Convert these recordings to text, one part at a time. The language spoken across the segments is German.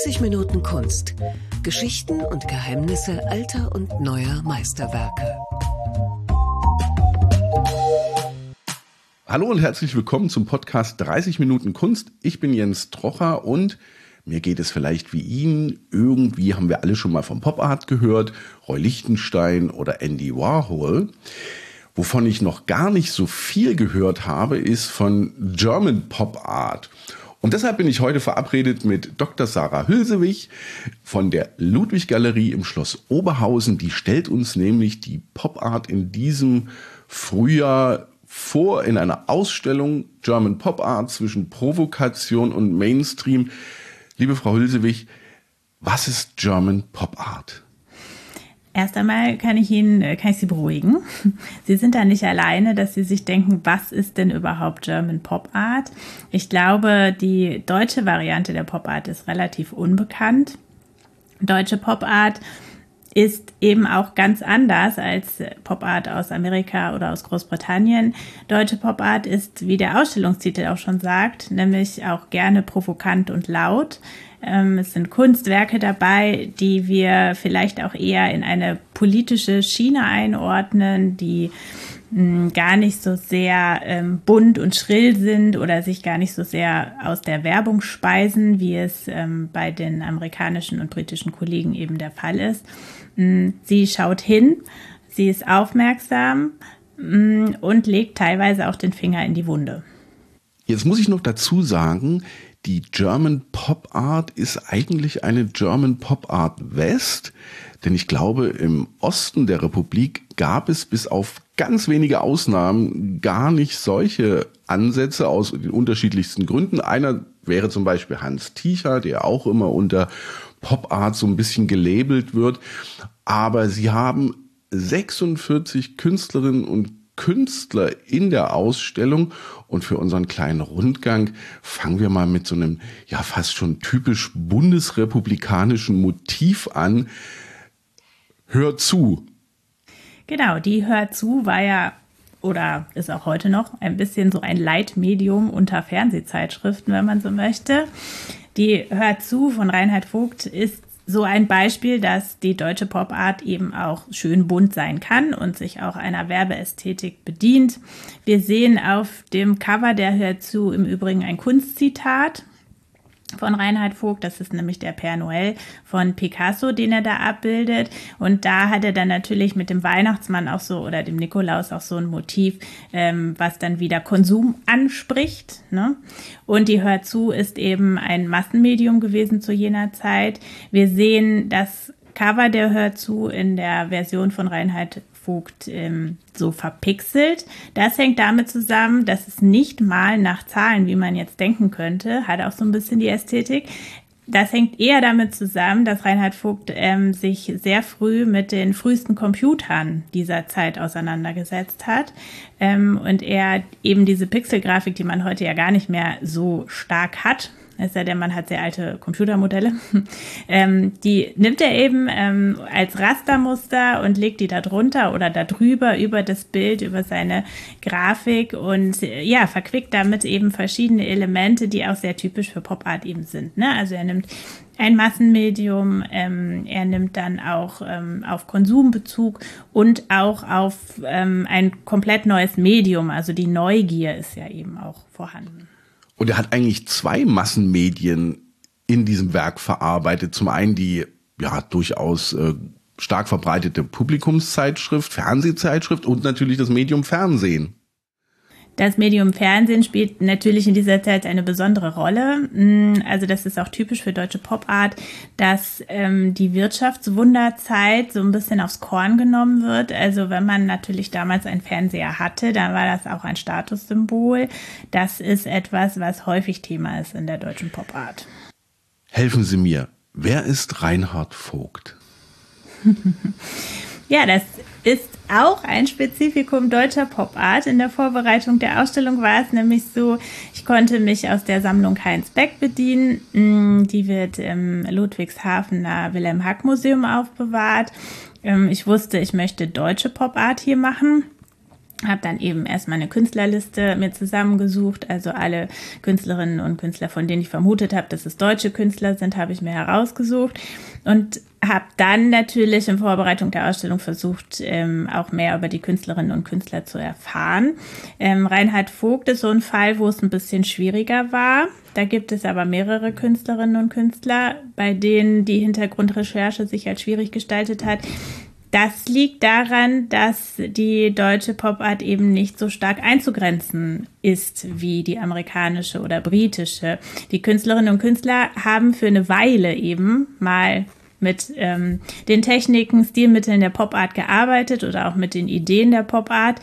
30 Minuten Kunst. Geschichten und Geheimnisse alter und neuer Meisterwerke. Hallo und herzlich willkommen zum Podcast 30 Minuten Kunst. Ich bin Jens Trocher und mir geht es vielleicht wie Ihnen. Irgendwie haben wir alle schon mal vom Pop Art gehört, Roy Lichtenstein oder Andy Warhol. Wovon ich noch gar nicht so viel gehört habe, ist von German Pop Art. Und deshalb bin ich heute verabredet mit Dr. Sarah Hülsewig von der Ludwig-Galerie im Schloss Oberhausen. Die stellt uns nämlich die Pop Art in diesem Frühjahr vor in einer Ausstellung German Pop Art zwischen Provokation und Mainstream. Liebe Frau Hülsewig, was ist German Pop Art? Erst einmal kann ich Sie beruhigen. Sie sind da nicht alleine, dass Sie sich denken, was ist denn überhaupt German Pop Art? Ich glaube, die deutsche Variante der Pop Art ist relativ unbekannt. Deutsche Pop Art ist eben auch ganz anders als Pop Art aus Amerika oder aus Großbritannien. Deutsche Pop Art ist, wie der Ausstellungstitel auch schon sagt, nämlich auch gerne provokant und laut. Es sind Kunstwerke dabei, die wir vielleicht auch eher in eine politische Schiene einordnen, die gar nicht so sehr bunt und schrill sind oder sich gar nicht so sehr aus der Werbung speisen, wie es bei den amerikanischen und britischen Kollegen eben der Fall ist. Sie schaut hin, sie ist aufmerksam und legt teilweise auch den Finger in die Wunde. Jetzt muss ich noch dazu sagen, die German Pop Art ist eigentlich eine German Pop Art West, denn ich glaube, im Osten der Republik gab es bis auf ganz wenige Ausnahmen gar nicht solche Ansätze aus den unterschiedlichsten Gründen. Einer wäre zum Beispiel Hans Tiecher, der auch immer unter Pop Art so ein bisschen gelabelt wird. Aber sie haben 46 Künstlerinnen und Künstler in der Ausstellung und für unseren kleinen Rundgang fangen wir mal mit so einem ja fast schon typisch bundesrepublikanischen Motiv an. Hör zu. Genau, die Hör zu war ja oder ist auch heute noch ein bisschen so ein Leitmedium unter Fernsehzeitschriften, wenn man so möchte. Die Hör zu von Reinhard Vogt ist so ein Beispiel, dass die deutsche Pop Art eben auch schön bunt sein kann und sich auch einer Werbeästhetik bedient. Wir sehen auf dem Cover der Hör zu im Übrigen ein Kunstzitat von Reinhard Vogt, das ist nämlich der Père Noël von Picasso, den er da abbildet. Und da hat er dann natürlich mit dem Weihnachtsmann auch so oder dem Nikolaus auch so ein Motiv, was dann wieder Konsum anspricht, ne? Und die Hör zu ist eben ein Massenmedium gewesen zu jener Zeit. Wir sehen das Cover der Hör zu in der Version von Reinhard Vogt so verpixelt. Das hängt damit zusammen, dass es nicht mal nach Zahlen, wie man jetzt denken könnte, hat auch so ein bisschen die Ästhetik. Das hängt eher damit zusammen, dass Reinhard Vogt sich sehr früh mit den frühesten Computern dieser Zeit auseinandergesetzt hat und er eben diese Pixelgrafik, die man heute ja gar nicht mehr so stark hat, es sei denn, man hat sehr alte Computermodelle. Die nimmt er eben als Rastermuster und legt die da drunter oder da drüber über das Bild, über seine Grafik und ja, verquickt damit eben verschiedene Elemente, die auch sehr typisch für Pop Art eben sind, ne? Also er nimmt ein Massenmedium, er nimmt dann auch auf Konsumbezug und auch auf ein komplett neues Medium, also die Neugier ist ja eben auch vorhanden. Und er hat eigentlich zwei Massenmedien in diesem Werk verarbeitet. Zum einen die ja durchaus stark verbreitete Publikumszeitschrift, Fernsehzeitschrift und natürlich das Medium Fernsehen. Das Medium Fernsehen spielt natürlich in dieser Zeit eine besondere Rolle. Also das ist auch typisch für deutsche Pop Art, dass die Wirtschaftswunderzeit so ein bisschen aufs Korn genommen wird. Also wenn man natürlich damals einen Fernseher hatte, dann war das auch ein Statussymbol. Das ist etwas, was häufig Thema ist in der deutschen Pop Art. Helfen Sie mir, wer ist Reinhard Vogt? Ja, das ist auch ein Spezifikum deutscher Pop Art. In der Vorbereitung der Ausstellung war es nämlich so, ich konnte mich aus der Sammlung Heinz Beck bedienen. Die wird im Ludwigshafener Wilhelm-Hack-Museum aufbewahrt. Ich wusste, ich möchte deutsche Pop Art hier machen. Habe dann eben erstmal eine Künstlerliste mir zusammengesucht, also alle Künstlerinnen und Künstler, von denen ich vermutet habe, dass es deutsche Künstler sind, habe ich mir herausgesucht und habe dann natürlich in Vorbereitung der Ausstellung versucht, auch mehr über die Künstlerinnen und Künstler zu erfahren. Reinhard Vogt ist so ein Fall, wo es ein bisschen schwieriger war. Da gibt es aber mehrere Künstlerinnen und Künstler, bei denen die Hintergrundrecherche sich als schwierig gestaltet hat. Das liegt daran, dass die deutsche Popart eben nicht so stark einzugrenzen ist wie die amerikanische oder britische. Die Künstlerinnen und Künstler haben für eine Weile eben mal mit den Techniken, Stilmitteln der Popart gearbeitet oder auch mit den Ideen der Popart.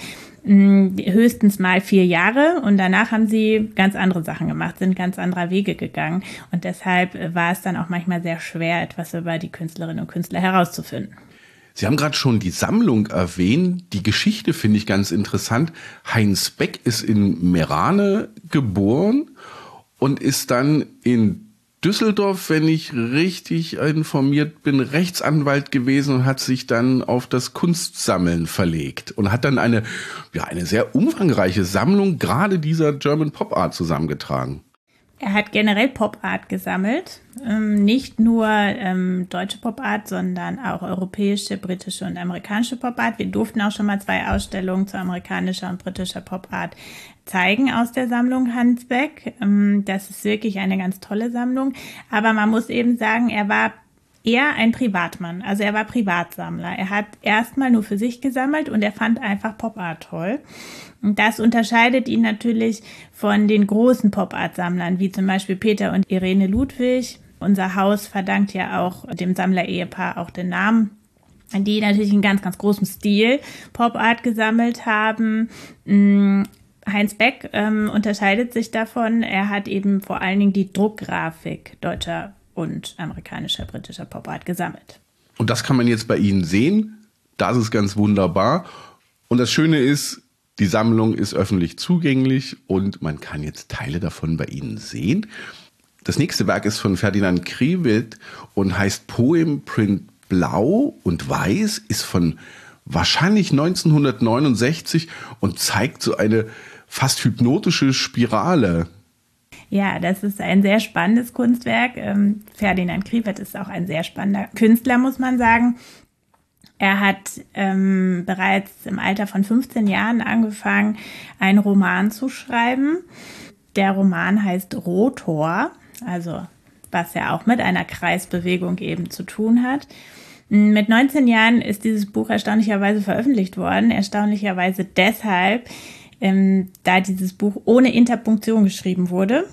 Höchstens mal 4 Jahre und danach haben sie ganz andere Sachen gemacht, sind ganz anderer Wege gegangen und deshalb war es dann auch manchmal sehr schwer, etwas über die Künstlerinnen und Künstler herauszufinden. Sie haben gerade schon die Sammlung erwähnt. Die Geschichte finde ich ganz interessant. Heinz Beck ist in Meerane geboren und ist dann in Düsseldorf, wenn ich richtig informiert bin, Rechtsanwalt gewesen und hat sich dann auf das Kunstsammeln verlegt und hat dann eine sehr umfangreiche Sammlung gerade dieser German Pop Art zusammengetragen. Er hat generell Pop-Art gesammelt, nicht nur deutsche Pop-Art, sondern auch europäische, britische und amerikanische Pop-Art. Wir durften auch schon mal 2 Ausstellungen zu amerikanischer und britischer Pop-Art zeigen aus der Sammlung Hans Beck. Das ist wirklich eine ganz tolle Sammlung, aber man muss eben sagen, er war eher ein Privatmann, also er war Privatsammler. Er hat erstmal nur für sich gesammelt und er fand einfach Pop-Art toll. Und das unterscheidet ihn natürlich von den großen Pop-Art-Sammlern, wie zum Beispiel Peter und Irene Ludwig. Unser Haus verdankt ja auch dem Sammler-Ehepaar auch den Namen, die natürlich in ganz, ganz großem Stil Pop-Art gesammelt haben. Heinz Beck unterscheidet sich davon. Er hat eben vor allen Dingen die Druckgrafik deutscher und amerikanischer, britischer Pop-Art gesammelt. Und das kann man jetzt bei Ihnen sehen. Das ist ganz wunderbar. Und das Schöne ist, die Sammlung ist öffentlich zugänglich und man kann jetzt Teile davon bei Ihnen sehen. Das nächste Werk ist von Ferdinand Kriwet und heißt Poem Print Blau und Weiß, ist von wahrscheinlich 1969 und zeigt so eine fast hypnotische Spirale. Ja, das ist ein sehr spannendes Kunstwerk. Ferdinand Kriwet ist auch ein sehr spannender Künstler, muss man sagen. Er hat bereits im Alter von 15 Jahren angefangen, einen Roman zu schreiben. Der Roman heißt Rotor, also was ja auch mit einer Kreisbewegung eben zu tun hat. Mit 19 Jahren ist dieses Buch erstaunlicherweise veröffentlicht worden. Erstaunlicherweise deshalb, da dieses Buch ohne Interpunktion geschrieben wurde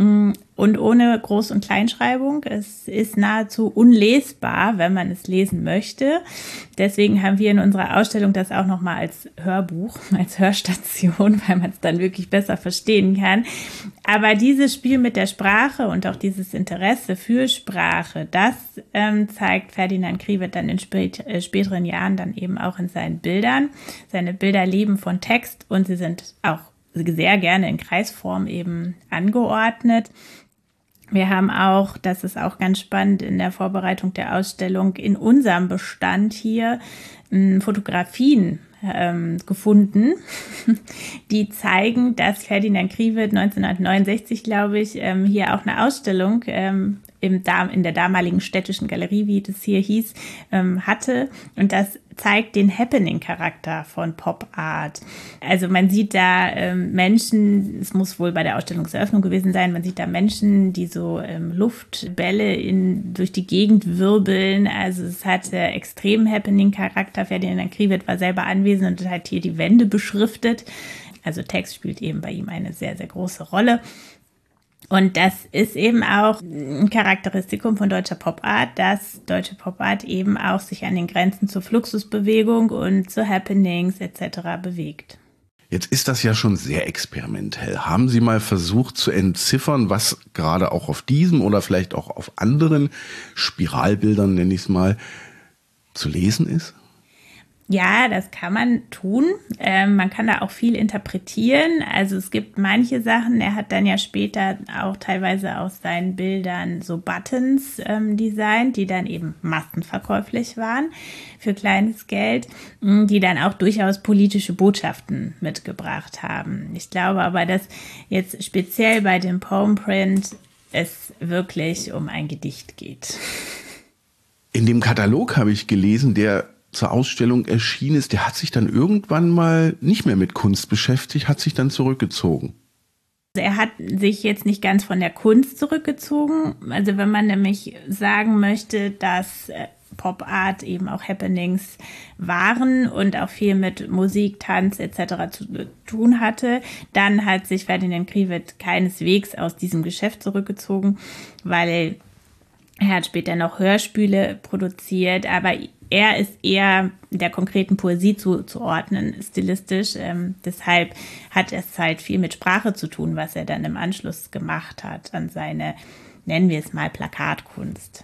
und ohne Groß- und Kleinschreibung. Es ist nahezu unlesbar, wenn man es lesen möchte. Deswegen haben wir in unserer Ausstellung das auch nochmal als Hörbuch, als Hörstation, weil man es dann wirklich besser verstehen kann. Aber dieses Spiel mit der Sprache und auch dieses Interesse für Sprache, das zeigt Ferdinand Kriwet dann in späteren Jahren dann eben auch in seinen Bildern. Seine Bilder leben von Text und sie sind auch sehr gerne in Kreisform eben angeordnet. Wir haben auch, das ist auch ganz spannend, in der Vorbereitung der Ausstellung in unserem Bestand hier Fotografien gefunden, die zeigen, dass Ferdinand Kriwet 1969, glaube ich, hier auch eine Ausstellung in der damaligen Städtischen Galerie, wie das hier hieß, hatte. Und das zeigt den Happening-Charakter von Pop-Art. Also man sieht da Menschen, es muss wohl bei der Ausstellungseröffnung gewesen sein, man sieht da Menschen, die so Luftbälle durch die Gegend wirbeln. Also es hatte extrem Happening-Charakter. Ferdinand Kriwet war selber anwesend und hat hier die Wände beschriftet. Also Text spielt eben bei ihm eine sehr, sehr große Rolle. Und das ist eben auch ein Charakteristikum von deutscher Pop-Art, dass deutsche Pop-Art eben auch sich an den Grenzen zur Fluxusbewegung und zu Happenings etc. bewegt. Jetzt ist das ja schon sehr experimentell. Haben Sie mal versucht zu entziffern, was gerade auch auf diesem oder vielleicht auch auf anderen Spiralbildern, nenne ich es mal, zu lesen ist? Ja, das kann man tun. Man kann da auch viel interpretieren. Also es gibt manche Sachen, er hat dann ja später auch teilweise aus seinen Bildern so Buttons designt, die dann eben massenverkäuflich waren für kleines Geld, die dann auch durchaus politische Botschaften mitgebracht haben. Ich glaube aber, dass jetzt speziell bei dem Poem Print es wirklich um ein Gedicht geht. In dem Katalog habe ich gelesen, der zur Ausstellung erschienen ist, der hat sich dann irgendwann mal nicht mehr mit Kunst beschäftigt, hat sich dann zurückgezogen. Er hat sich jetzt nicht ganz von der Kunst zurückgezogen. Also wenn man nämlich sagen möchte, dass Pop Art eben auch Happenings waren und auch viel mit Musik, Tanz etc. zu tun hatte, dann hat sich Ferdinand Krivet keineswegs aus diesem Geschäft zurückgezogen, weil er hat später noch Hörspiele produziert, aber er ist eher der konkreten Poesie zuzuordnen, stilistisch. Deshalb hat es halt viel mit Sprache zu tun, was er dann im Anschluss gemacht hat an seine, nennen wir es mal, Plakatkunst.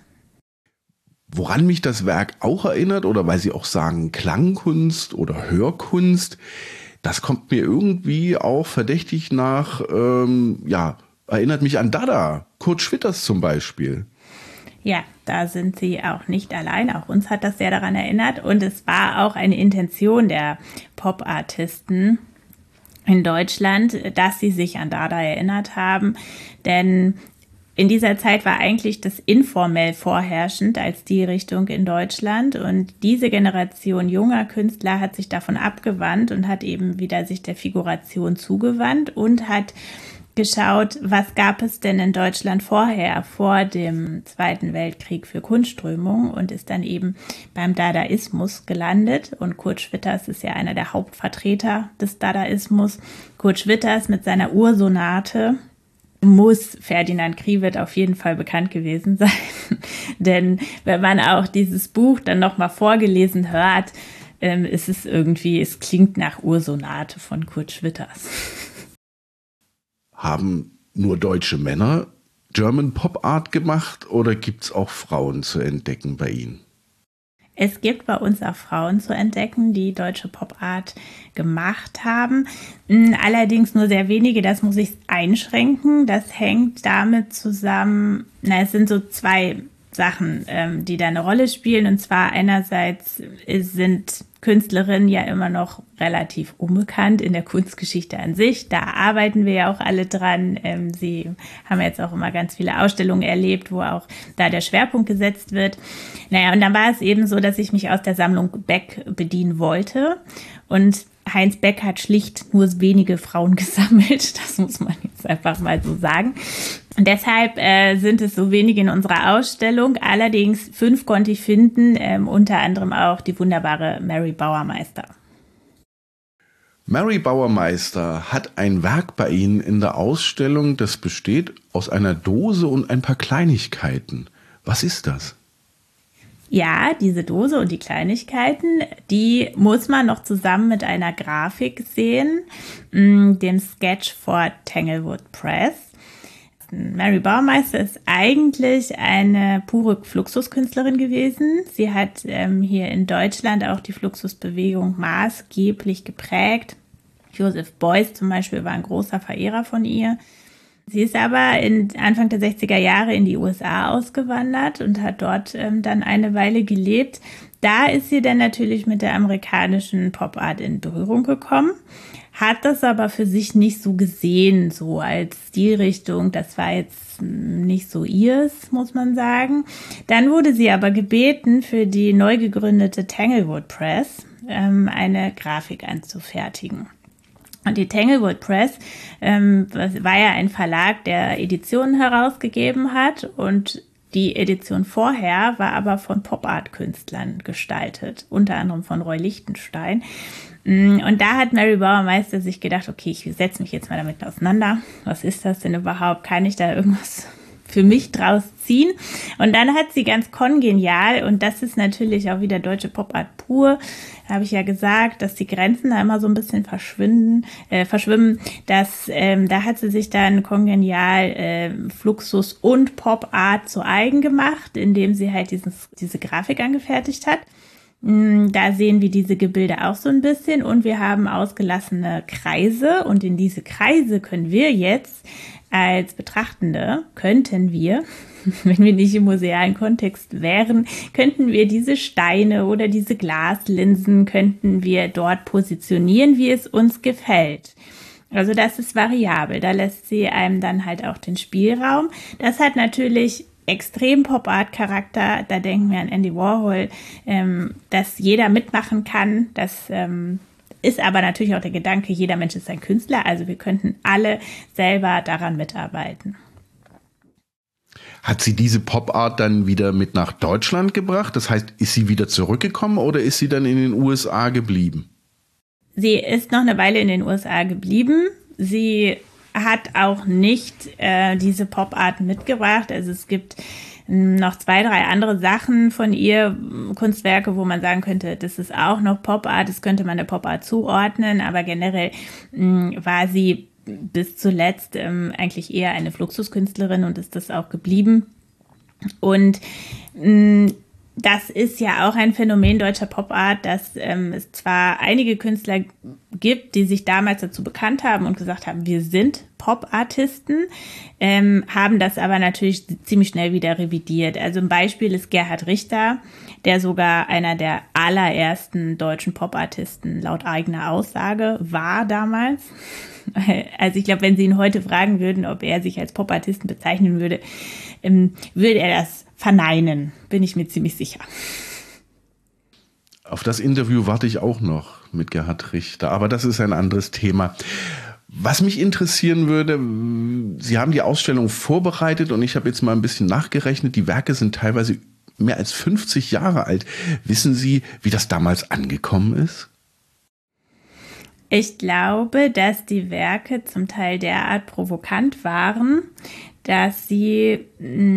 Woran mich das Werk auch erinnert, oder weil Sie auch sagen Klangkunst oder Hörkunst, das kommt mir irgendwie auch verdächtig nach, erinnert mich an Dada, Kurt Schwitters zum Beispiel. Ja, da sind Sie auch nicht allein. Auch uns hat das sehr daran erinnert. Und es war auch eine Intention der Pop-Artisten in Deutschland, dass sie sich an Dada erinnert haben. Denn in dieser Zeit war eigentlich das informell vorherrschend als Stilrichtung in Deutschland. Und diese Generation junger Künstler hat sich davon abgewandt und hat eben wieder sich der Figuration zugewandt und hat geschaut, was gab es denn in Deutschland vorher, vor dem Zweiten Weltkrieg für Kunstströmungen, und ist dann eben beim Dadaismus gelandet. Und Kurt Schwitters ist ja einer der Hauptvertreter des Dadaismus. Kurt Schwitters mit seiner Ursonate muss Ferdinand Krivet auf jeden Fall bekannt gewesen sein. Denn wenn man auch dieses Buch dann nochmal vorgelesen hört, ist es irgendwie, es klingt nach Ursonate von Kurt Schwitters. Haben nur deutsche Männer German Pop Art gemacht oder gibt es auch Frauen zu entdecken bei Ihnen? Es gibt bei uns auch Frauen zu entdecken, die deutsche Pop Art gemacht haben. Allerdings nur sehr wenige, das muss ich einschränken. Das hängt damit zusammen, es sind so zwei Sachen, die da eine Rolle spielen. Und zwar einerseits sind Künstlerinnen ja immer noch relativ unbekannt in der Kunstgeschichte an sich. Da arbeiten wir ja auch alle dran. Sie haben jetzt auch immer ganz viele Ausstellungen erlebt, wo auch da der Schwerpunkt gesetzt wird. Und dann war es eben so, dass ich mich aus der Sammlung Beck bedienen wollte. Und Heinz Beck hat schlicht nur wenige Frauen gesammelt. Das muss man jetzt einfach mal so sagen. Und deshalb sind es so wenige in unserer Ausstellung. Allerdings 5 konnte ich finden, unter anderem auch die wunderbare Mary Bauermeister. Mary Bauermeister hat ein Werk bei Ihnen in der Ausstellung, das besteht aus einer Dose und ein paar Kleinigkeiten. Was ist das? Ja, diese Dose und die Kleinigkeiten, die muss man noch zusammen mit einer Grafik sehen, dem Sketch for Tanglewood Press. Mary Bauermeister ist eigentlich eine pure Fluxuskünstlerin gewesen. Sie hat hier in Deutschland auch die Fluxusbewegung maßgeblich geprägt. Joseph Beuys zum Beispiel war ein großer Verehrer von ihr. Sie ist aber Anfang der 60er Jahre in die USA ausgewandert und hat dort dann eine Weile gelebt. Da ist sie dann natürlich mit der amerikanischen Pop Art in Berührung gekommen, hat das aber für sich nicht so gesehen, so als Stilrichtung. Das war jetzt nicht so ihrs, muss man sagen. Dann wurde sie aber gebeten, für die neu gegründete Tanglewood Press eine Grafik anzufertigen. Und die Tanglewood Press war ja ein Verlag, der Editionen herausgegeben hat, und die Edition vorher war aber von Pop-Art-Künstlern gestaltet, unter anderem von Roy Lichtenstein. Und da hat Mary Bauermeister sich gedacht, okay, ich setze mich jetzt mal damit auseinander. Was ist das denn überhaupt? Kann ich da irgendwas für mich draus ziehen? Und dann hat sie ganz kongenial, und das ist natürlich auch wieder deutsche Pop-Art pur, habe ich ja gesagt, dass die Grenzen da immer so ein bisschen verschwimmen, da hat sie sich dann kongenial Fluxus und Pop-Art zu eigen gemacht, indem sie halt diese Grafik angefertigt hat. Da sehen wir diese Gebilde auch so ein bisschen und wir haben ausgelassene Kreise und in diese Kreise können wir jetzt als Betrachtende, könnten wir, wenn wir nicht im musealen Kontext wären, könnten wir diese Steine oder diese Glaslinsen, könnten wir dort positionieren, wie es uns gefällt. Also das ist variabel, da lässt sie einem dann halt auch den Spielraum. Das hat natürlich extrem Pop-Art-Charakter, da denken wir an Andy Warhol, dass jeder mitmachen kann, das ist aber natürlich auch der Gedanke, jeder Mensch ist ein Künstler, also wir könnten alle selber daran mitarbeiten. Hat sie diese Pop-Art dann wieder mit nach Deutschland gebracht? Das heißt, ist sie wieder zurückgekommen oder ist sie dann in den USA geblieben? Sie ist noch eine Weile in den USA geblieben. Sie hat auch nicht diese Pop-Art mitgebracht. Also es gibt noch 2, 3 andere Sachen von ihr, Kunstwerke, wo man sagen könnte, das ist auch noch Pop-Art, das könnte man der Pop-Art zuordnen, aber generell war sie bis zuletzt eigentlich eher eine Fluxuskünstlerin und ist das auch geblieben. Und das ist ja auch ein Phänomen deutscher Pop-Art, dass es zwar einige Künstler gibt, die sich damals dazu bekannt haben und gesagt haben, wir sind Pop-Artisten, haben das aber natürlich ziemlich schnell wieder revidiert. Also ein Beispiel ist Gerhard Richter, der sogar einer der allerersten deutschen Pop-Artisten laut eigener Aussage war damals. Also ich glaube, wenn Sie ihn heute fragen würden, ob er sich als Pop-Artisten bezeichnen würde, würde er das verneinen, bin ich mir ziemlich sicher. Auf das Interview warte ich auch noch mit Gerhard Richter, aber das ist ein anderes Thema. Was mich interessieren würde, Sie haben die Ausstellung vorbereitet und ich habe jetzt mal ein bisschen nachgerechnet, die Werke sind teilweise mehr als 50 Jahre alt. Wissen Sie, wie das damals angekommen ist? Ich glaube, dass die Werke zum Teil derart provokant waren, dass sie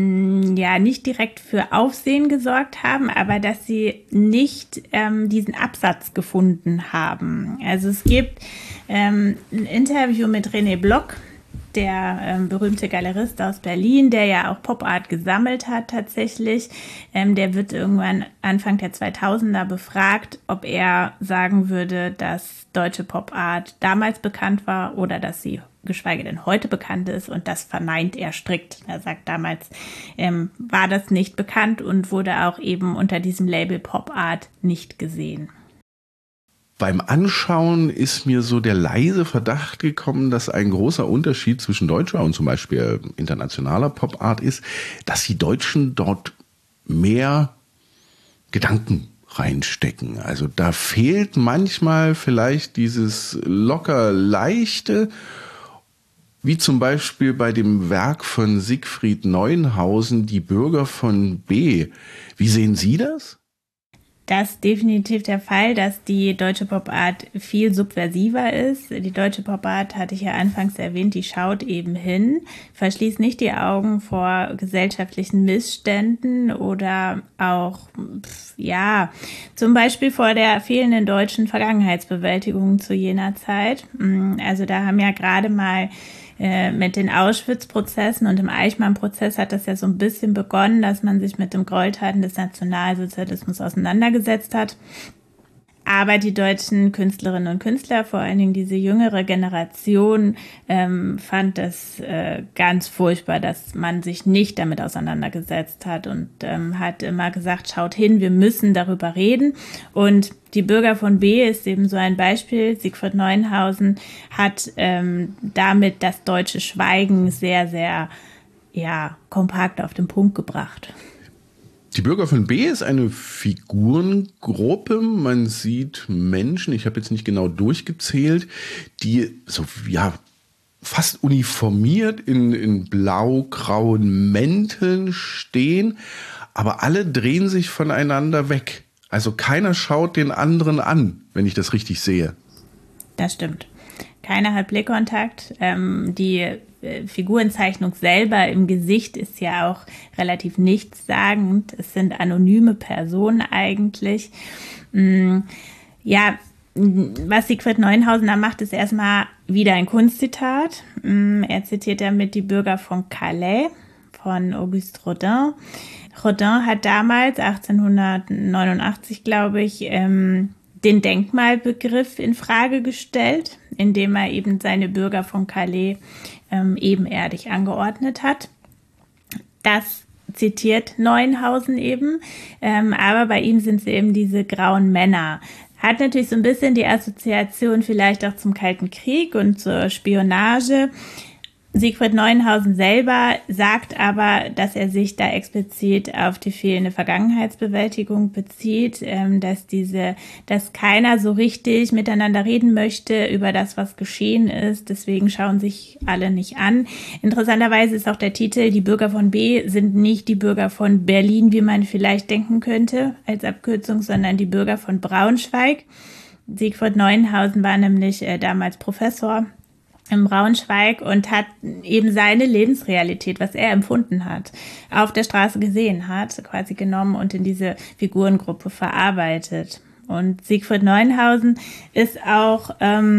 ja nicht direkt für Aufsehen gesorgt haben, aber dass sie nicht diesen Absatz gefunden haben. Also es gibt ein Interview mit René Block, der berühmte Galerist aus Berlin, der ja auch Pop-Art gesammelt hat tatsächlich. Der wird irgendwann Anfang der 2000er befragt, ob er sagen würde, dass deutsche Pop-Art damals bekannt war oder dass sie geschweige denn heute bekannt ist, und das verneint er strikt. Er sagt, damals war das nicht bekannt und wurde auch eben unter diesem Label Pop-Art nicht gesehen. Beim Anschauen ist mir so der leise Verdacht gekommen, dass ein großer Unterschied zwischen deutscher und zum Beispiel internationaler Pop-Art ist, dass die Deutschen dort mehr Gedanken reinstecken. Also da fehlt manchmal vielleicht dieses locker leichte, wie zum Beispiel bei dem Werk von Siegfried Neuenhausen, Die Bürger von B. Wie sehen Sie das? Das ist definitiv der Fall, dass die deutsche Pop-Art viel subversiver ist. Die deutsche Pop-Art, hatte ich ja anfangs erwähnt, die schaut eben hin, verschließt nicht die Augen vor gesellschaftlichen Missständen oder auch, ja, zum Beispiel vor der fehlenden deutschen Vergangenheitsbewältigung zu jener Zeit. Also da haben ja gerade mal mit den Auschwitz-Prozessen und dem Eichmann-Prozess hat das ja so ein bisschen begonnen, dass man sich mit den Gräueltaten des Nationalsozialismus auseinandergesetzt hat. Aber die deutschen Künstlerinnen und Künstler, vor allen Dingen diese jüngere Generation, fand das ganz furchtbar, dass man sich nicht damit auseinandergesetzt hat und hat immer gesagt, schaut hin, wir müssen darüber reden. Und die Bürger von B ist eben so ein Beispiel. Siegfried Neuenhausen hat damit das deutsche Schweigen sehr, sehr kompakt auf den Punkt gebracht. Die Bürger von B ist eine Figurengruppe. Man sieht Menschen, ich habe jetzt nicht genau durchgezählt, die so fast uniformiert in blau-grauen Mänteln stehen, aber alle drehen sich voneinander weg. Also keiner schaut den anderen an, wenn ich das richtig sehe. Das stimmt. Keiner hat Blickkontakt. Die Figurenzeichnung selber im Gesicht ist ja auch relativ nichtssagend. Es sind anonyme Personen eigentlich. Ja, was Siegfried Neuenhausen da macht, ist erstmal wieder ein Kunstzitat. Er zitiert damit die Bürger von Calais von Auguste Rodin. Rodin hat damals, 1889, glaube ich, den Denkmalbegriff in Frage gestellt, indem er eben seine Bürger von Calais ebenerdig angeordnet hat. Das zitiert Neuenhausen eben, aber bei ihm sind es eben diese grauen Männer. Hat natürlich so ein bisschen die Assoziation vielleicht auch zum Kalten Krieg und zur Spionage. Siegfried Neuenhausen selber sagt aber, dass er sich da explizit auf die fehlende Vergangenheitsbewältigung bezieht, dass keiner so richtig miteinander reden möchte über das, was geschehen ist. Deswegen schauen sich alle nicht an. Interessanterweise ist auch der Titel, die Bürger von B sind nicht die Bürger von Berlin, wie man vielleicht denken könnte als Abkürzung, sondern die Bürger von Braunschweig. Siegfried Neuenhausen war nämlich damals Professor in Braunschweig und hat eben seine Lebensrealität, was er empfunden hat, auf der Straße gesehen hat, quasi genommen und in diese Figurengruppe verarbeitet. Und Siegfried Neuenhausen ist auch,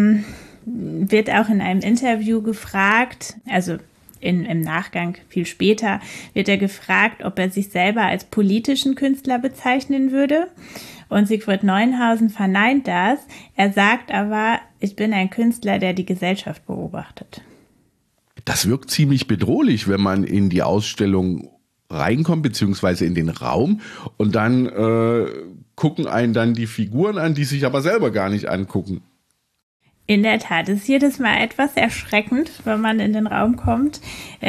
wird auch in einem Interview gefragt, also im Nachgang, viel später, wird er gefragt, ob er sich selber als politischen Künstler bezeichnen würde. Und Siegfried Neuenhausen verneint das. Er sagt aber, ich bin ein Künstler, der die Gesellschaft beobachtet. Das wirkt ziemlich bedrohlich, wenn man in die Ausstellung reinkommt, beziehungsweise in den Raum. Und dann gucken einen dann die Figuren an, die sich aber selber gar nicht angucken. In der Tat, es ist jedes Mal etwas erschreckend, wenn man in den Raum kommt.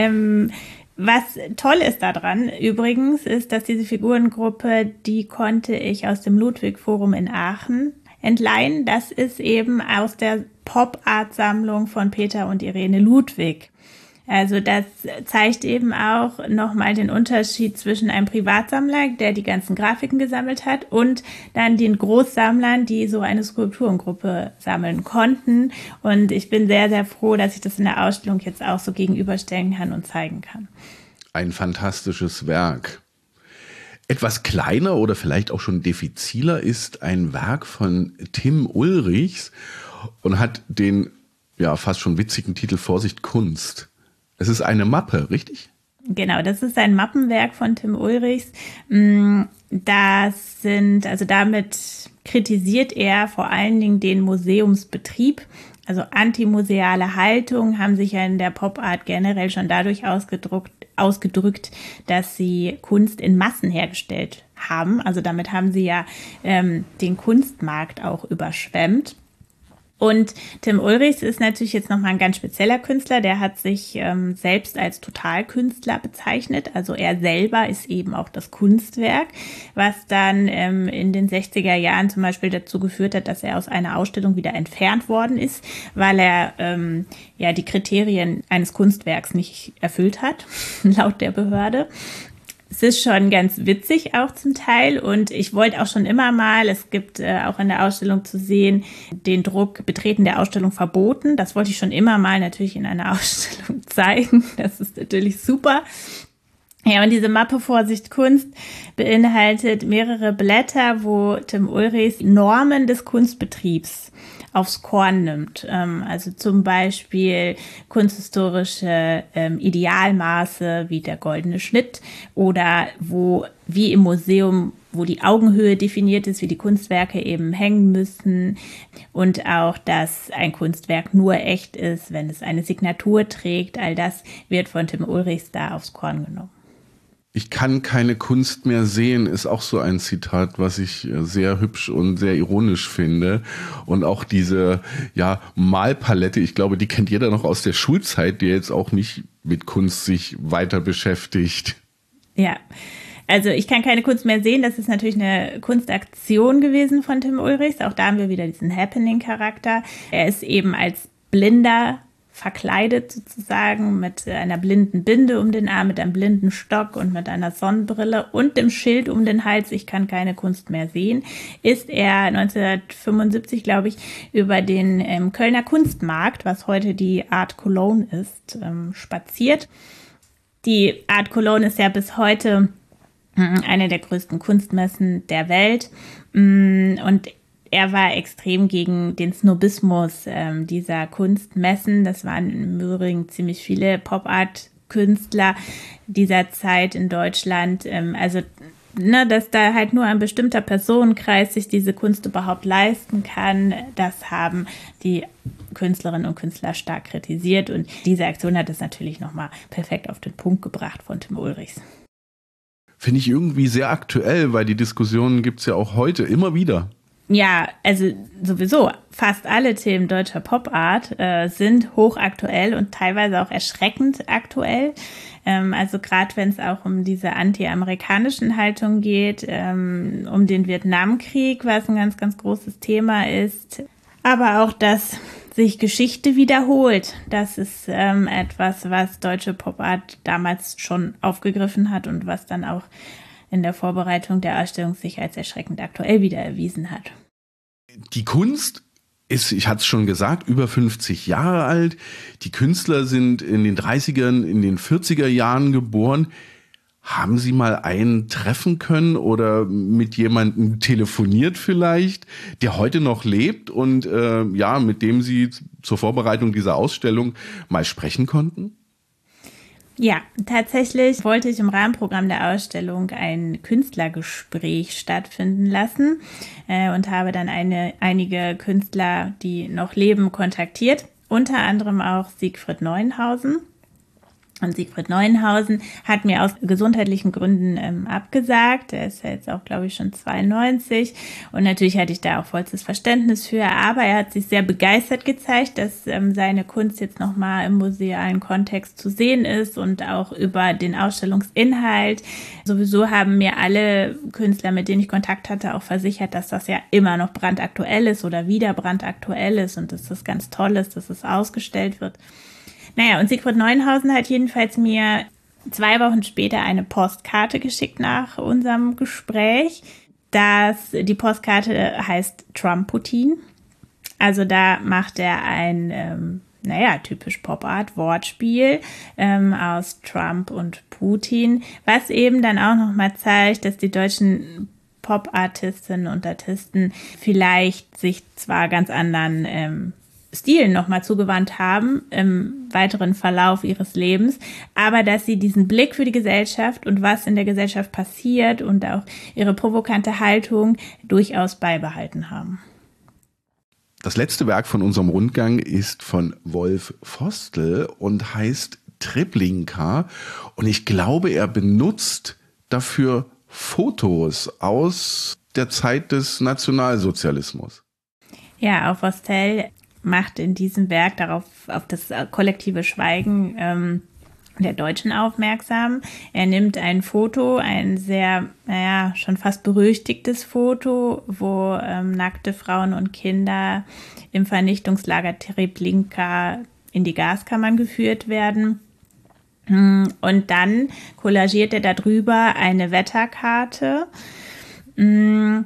Was toll ist daran übrigens, ist, dass diese Figurengruppe, die konnte ich aus dem Ludwig-Forum in Aachen entleihen. Das ist eben aus der Pop-Art-Sammlung von Peter und Irene Ludwig. Also das zeigt eben auch nochmal den Unterschied zwischen einem Privatsammler, der die ganzen Grafiken gesammelt hat, und dann den Großsammlern, die so eine Skulpturengruppe sammeln konnten. Und ich bin sehr, sehr froh, dass ich das in der Ausstellung jetzt auch so gegenüberstellen kann und zeigen kann. Ein fantastisches Werk. Etwas kleiner oder vielleicht auch schon diffiziler ist ein Werk von Tim Ulrichs und hat den ja fast schon witzigen Titel Vorsicht Kunst. Es ist eine Mappe, richtig? Genau, das ist ein Mappenwerk von Tim Ulrichs. Damit kritisiert er vor allen Dingen den Museumsbetrieb. Also antimuseale Haltung haben sich ja in der Pop-Art generell schon dadurch ausgedrückt, dass sie Kunst in Massen hergestellt haben. Also damit haben sie ja den Kunstmarkt auch überschwemmt. Und Tim Ulrichs ist natürlich jetzt nochmal ein ganz spezieller Künstler, der hat sich selbst als Totalkünstler bezeichnet, also er selber ist eben auch das Kunstwerk, was dann in den 60er Jahren zum Beispiel dazu geführt hat, dass er aus einer Ausstellung wieder entfernt worden ist, weil er die Kriterien eines Kunstwerks nicht erfüllt hat, laut der Behörde. Es ist schon ganz witzig auch zum Teil und ich wollte auch schon immer mal, es gibt auch in der Ausstellung zu sehen, den Druck Betreten der Ausstellung verboten. Das wollte ich schon immer mal natürlich in einer Ausstellung zeigen. Das ist natürlich super. Ja, und diese Mappe Vorsicht Kunst beinhaltet mehrere Blätter, wo Tim Ulrichs Normen des Kunstbetriebs aufs Korn nimmt. Also zum Beispiel kunsthistorische Idealmaße wie der goldene Schnitt oder wie im Museum, wo die Augenhöhe definiert ist, wie die Kunstwerke eben hängen müssen und auch, dass ein Kunstwerk nur echt ist, wenn es eine Signatur trägt. All das wird von Tim Ulrichs da aufs Korn genommen. Ich kann keine Kunst mehr sehen, ist auch so ein Zitat, was ich sehr hübsch und sehr ironisch finde. Und auch diese Malpalette, ich glaube, die kennt jeder noch aus der Schulzeit, der jetzt auch nicht mit Kunst sich weiter beschäftigt. Ja, also ich kann keine Kunst mehr sehen. Das ist natürlich eine Kunstaktion gewesen von Tim Ulrichs. Auch da haben wir wieder diesen Happening-Charakter. Er ist eben als Blinder verkleidet sozusagen mit einer blinden Binde um den Arm, mit einem blinden Stock und mit einer Sonnenbrille und dem Schild um den Hals, ich kann keine Kunst mehr sehen, ist er 1975, glaube ich, über den Kölner Kunstmarkt, was heute die Art Cologne ist, spaziert. Die Art Cologne ist ja bis heute eine der größten Kunstmessen der Welt und er war extrem gegen den Snobismus dieser Kunstmessen. Das waren im Übrigen ziemlich viele Pop-Art Künstler dieser Zeit in Deutschland. Dass da halt nur ein bestimmter Personenkreis sich diese Kunst überhaupt leisten kann, das haben die Künstlerinnen und Künstler stark kritisiert. Und diese Aktion hat es natürlich nochmal perfekt auf den Punkt gebracht von Tim Ulrichs. Finde ich irgendwie sehr aktuell, weil die Diskussionen gibt es ja auch heute immer wieder. Ja, also sowieso fast alle Themen deutscher Pop-Art sind hochaktuell und teilweise auch erschreckend aktuell. Also gerade wenn es auch um diese anti-amerikanischen Haltungen geht, um den Vietnamkrieg, was ein ganz, ganz großes Thema ist. Aber auch, dass sich Geschichte wiederholt. Das ist etwas, was deutsche Pop-Art damals schon aufgegriffen hat und was dann auch in der Vorbereitung der Ausstellung sich als erschreckend aktuell wieder erwiesen hat. Die Kunst ist, ich hatte es schon gesagt, über 50 Jahre alt. Die Künstler sind in den 30ern, in den 40er Jahren geboren. Haben Sie mal einen treffen können oder mit jemandem telefoniert vielleicht, der heute noch lebt und mit dem Sie zur Vorbereitung dieser Ausstellung mal sprechen konnten? Ja, tatsächlich wollte ich im Rahmenprogramm der Ausstellung ein Künstlergespräch stattfinden lassen und habe dann einige Künstler, die noch leben, kontaktiert, unter anderem auch Siegfried Neuenhausen. Und Siegfried Neuenhausen hat mir aus gesundheitlichen Gründen abgesagt. Er ist ja jetzt auch, glaube ich, schon 92. Und natürlich hatte ich da auch vollstes Verständnis für. Aber er hat sich sehr begeistert gezeigt, dass seine Kunst jetzt nochmal im musealen Kontext zu sehen ist und auch über den Ausstellungsinhalt. Sowieso haben mir alle Künstler, mit denen ich Kontakt hatte, auch versichert, dass das ja immer noch brandaktuell ist oder wieder brandaktuell ist und dass das ganz toll ist, dass es ausgestellt wird. Naja, und Siegfried Neuenhausen hat jedenfalls mir 2 Wochen später eine Postkarte geschickt nach unserem Gespräch. Die Postkarte heißt Trump-Putin. Also da macht er ein, typisch Pop-Art-Wortspiel aus Trump und Putin, was eben dann auch nochmal zeigt, dass die deutschen Pop-Artistinnen und Artisten vielleicht sich zwar ganz anderen Stilen nochmal zugewandt haben im weiteren Verlauf ihres Lebens, aber dass sie diesen Blick für die Gesellschaft und was in der Gesellschaft passiert und auch ihre provokante Haltung durchaus beibehalten haben. Das letzte Werk von unserem Rundgang ist von Wolf Vostel und heißt Treblinka und ich glaube, er benutzt dafür Fotos aus der Zeit des Nationalsozialismus. Ja, auch Vostel macht in diesem Werk auf das kollektive Schweigen der Deutschen aufmerksam. Er nimmt ein Foto, ein sehr, schon fast berüchtigtes Foto, wo nackte Frauen und Kinder im Vernichtungslager Treblinka in die Gaskammern geführt werden. Und dann kollagiert er darüber eine Wetterkarte. Und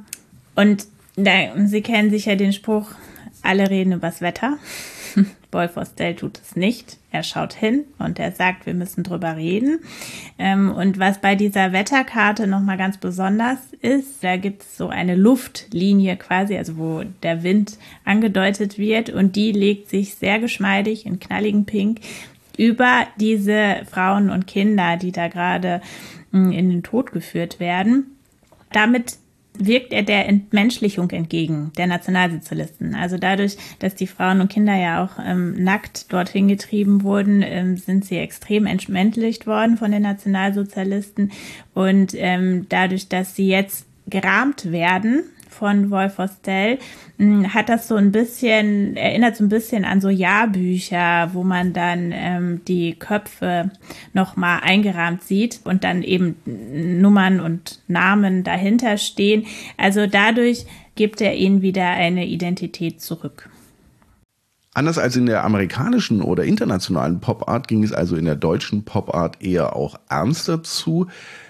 Sie kennen sicher den Spruch, alle reden übers Wetter. Wolf Vostel tut es nicht. Er schaut hin und er sagt, wir müssen drüber reden. Und was bei dieser Wetterkarte nochmal ganz besonders ist, da gibt es so eine Luftlinie quasi, also wo der Wind angedeutet wird und die legt sich sehr geschmeidig in knalligem Pink über diese Frauen und Kinder, die da gerade in den Tod geführt werden. Damit wirkt er der Entmenschlichung entgegen, der Nationalsozialisten. Also dadurch, dass die Frauen und Kinder ja auch nackt dorthin getrieben wurden, sind sie extrem entmenschlicht worden von den Nationalsozialisten. Und dadurch, dass sie jetzt gerahmt werden von Wolf Vostel, hat das erinnert so ein bisschen an so Jahrbücher, wo man dann die Köpfe nochmal eingerahmt sieht und dann eben Nummern und Namen dahinter stehen. Also dadurch gibt er ihnen wieder eine Identität zurück. Anders als in der amerikanischen oder internationalen Pop-Art ging es also in der deutschen Pop-Art eher auch ernster zu.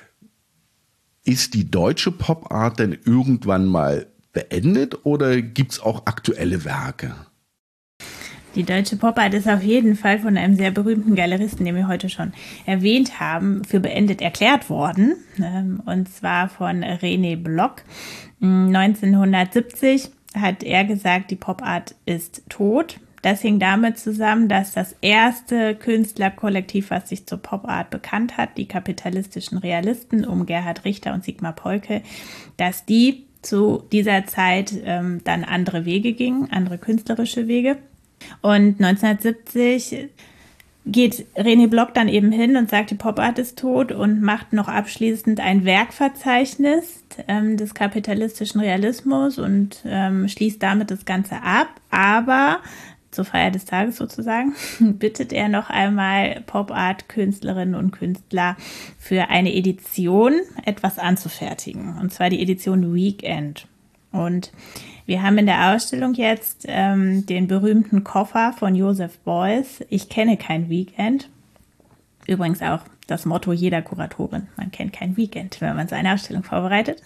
Ist die deutsche Pop-Art denn irgendwann mal beendet oder gibt es auch aktuelle Werke? Die deutsche Pop-Art ist auf jeden Fall von einem sehr berühmten Galeristen, den wir heute schon erwähnt haben, für beendet erklärt worden. Und zwar von René Block. 1970 hat er gesagt, die Pop-Art ist tot. Das hing damit zusammen, dass das erste Künstlerkollektiv, was sich zur Pop-Art bekannt hat, die kapitalistischen Realisten um Gerhard Richter und Sigmar Polke, dass die zu dieser Zeit dann andere Wege gingen, andere künstlerische Wege. Und 1970 geht René Block dann eben hin und sagt, die Pop-Art ist tot und macht noch abschließend ein Werkverzeichnis des kapitalistischen Realismus und schließt damit das Ganze ab. Aber zur Feier des Tages sozusagen bittet er noch einmal Pop-Art-Künstlerinnen und Künstler für eine Edition etwas anzufertigen. Und zwar die Edition Weekend. Und wir haben in der Ausstellung jetzt den berühmten Koffer von Joseph Beuys. Ich kenne kein Weekend. Übrigens auch das Motto jeder Kuratorin. Man kennt kein Weekend, wenn man so eine Ausstellung vorbereitet.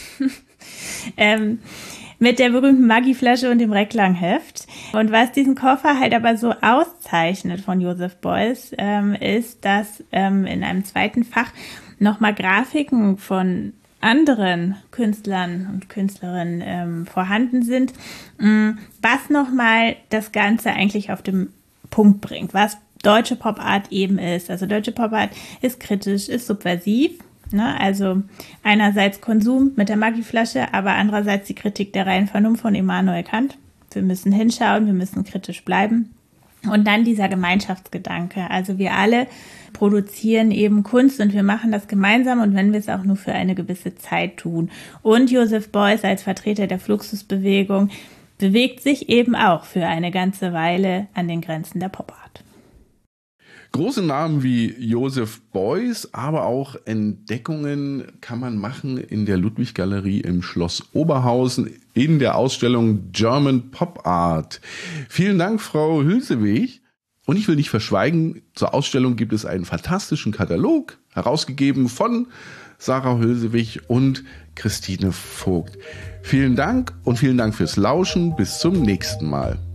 Mit der berühmten Maggi-Flasche und dem Recklangheft. Und was diesen Koffer halt aber so auszeichnet von Joseph Beuys, ist, dass in einem zweiten Fach nochmal Grafiken von anderen Künstlern und Künstlerinnen vorhanden sind, was nochmal das Ganze eigentlich auf den Punkt bringt, was deutsche Pop-Art eben ist. Also deutsche Pop-Art ist kritisch, ist subversiv, ne? Also einerseits Konsum mit der Maggi-Flasche, aber andererseits die Kritik der reinen Vernunft von Immanuel Kant. Wir müssen hinschauen, wir müssen kritisch bleiben. Und dann dieser Gemeinschaftsgedanke. Also wir alle produzieren eben Kunst und wir machen das gemeinsam und wenn wir es auch nur für eine gewisse Zeit tun. Und Joseph Beuys als Vertreter der Fluxusbewegung bewegt sich eben auch für eine ganze Weile an den Grenzen der Pop-Art. Große Namen wie Joseph Beuys, aber auch Entdeckungen kann man machen in der Ludwig-Galerie im Schloss Oberhausen in der Ausstellung German Pop Art. Vielen Dank, Frau Hülsewig. Und ich will nicht verschweigen, zur Ausstellung gibt es einen fantastischen Katalog, herausgegeben von Sarah Hülsewig und Christine Vogt. Vielen Dank und vielen Dank fürs Lauschen. Bis zum nächsten Mal.